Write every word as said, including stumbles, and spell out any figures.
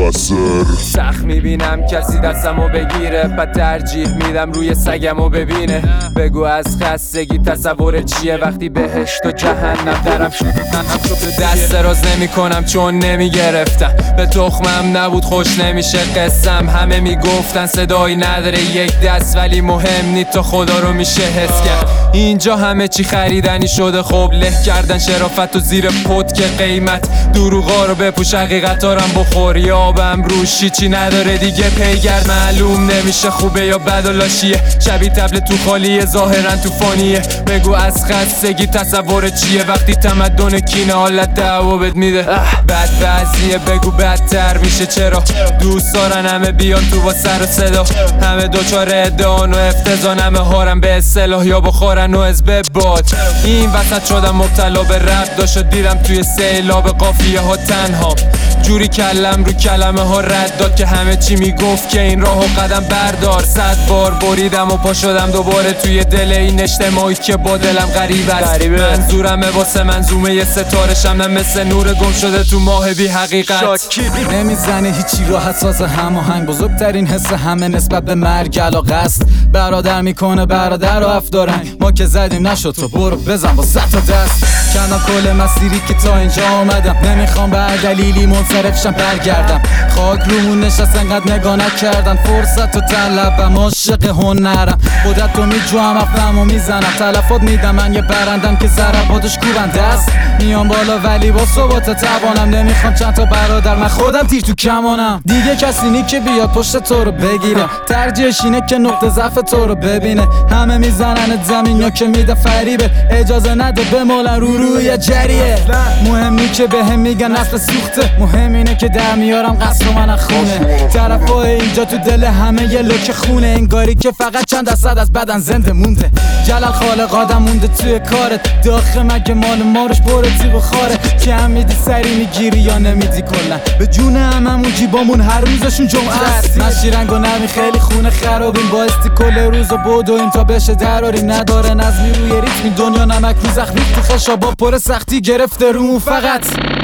مقصر. سخت میبینم کسی دستمو بگیره، بعد ترجیح میدم روی سگمو ببینه. بگو از خستگی تصور چیه وقتی بهشت و جهنم درم شد. دست دراز نمی کنم چون نمیگرفتم، به تخمم نبود خوش نمیشه قسم. همه میگفتن صدایی نداره یک دست، ولی مهم نی تا خدا رو میشه حس کرد. اینجا همه چی خریدنی شده، خب له کردن شرافت و زیر پد که قیمت. دروغا رو بپوش حقیقتا رم بخور، یابم روشی چی نداره دیگه پیگرد. معلوم نمیشه خوبه یا بد و لاشیه، شبیه تبل تو خالیه ظاهرا تو فانیه. بگو از خستگی تصور چیه وقتی تمدن کینه حالت دعوا بد میده. بد وضعیه بگو بدتر میشه چرا، دوست دارن همه بیان تو با سر و صدا. همه دوچار ادعان و افتضان، همه هارم به اصطلاح یا بخورن و حزب باد. این وسط شدم مبتلا به رد داشت، دیدم توی سیلاب قافیه ها تنها. جوری کلم رو کلمه ها رد داد که همه چی میگفت که این راهو قدم بردار. صد بار بریدم و پا شدم دوباره توی دل این اجتماعی که با دلم غریب است. منظورمه واسه منظومه یه ستارشم، نه مثل نور گم شده تو ماه بی حقیقت. نمیزنه هیچی را حساس هماهنگ، بزرگترین حس همه نسبت به مرگ علاقه است. برادر میکنه برادر و افدارنگ، ما که زدیم نشد تو برو بزن با صد تا دست. کندم کل مسیری که تا اینجا آمدم، نمیخوام به دلیلی منصرف شم برگردم. خاک رومون نشست انقدر نگاه نکردن، فرصت و طلبم عاشق هنرم. خودت رو میجوام افهم و میزنم، تلفات میدم من یه برندم که ضرباتش کوبنده است. میام بالا ولی با ثبات توانم، نمیخوام چند تا برادر من خودم تیر تو کمانم. دیگه کسی نی که بیاد پشت تو رو بگیره، ترجیحش اینه که نقطه ضعف تو رو ببینه. همه میزنن زمین یا که میده فریبه، اجازه نده بمالن رو روی جریه. مهم نی که بهم میگن نسل سوخته، مهم اینه که در میارم قصر من خونه. طرفای اینجا تو دل همه یه لوک خونه، انگاری که فقط چند درصد از بدن زنده مونده. جلال خالق آدم مونده توی کارت، داخل مگه مال مارش برتی بخاره. که هم میدی سری میگیری یا نمیدی کلن، به جون هممون جیبامون هر روزشون جمعه است. مشی رنگ و نرمی خیلی خونه خرابیم، بایستی کل روز و بدویم تا بشه دراریم. نداره نظمی روی ریتمی دنیا، نمک رو زخمی تو خشابا پر سختی گرفته رومون فقط.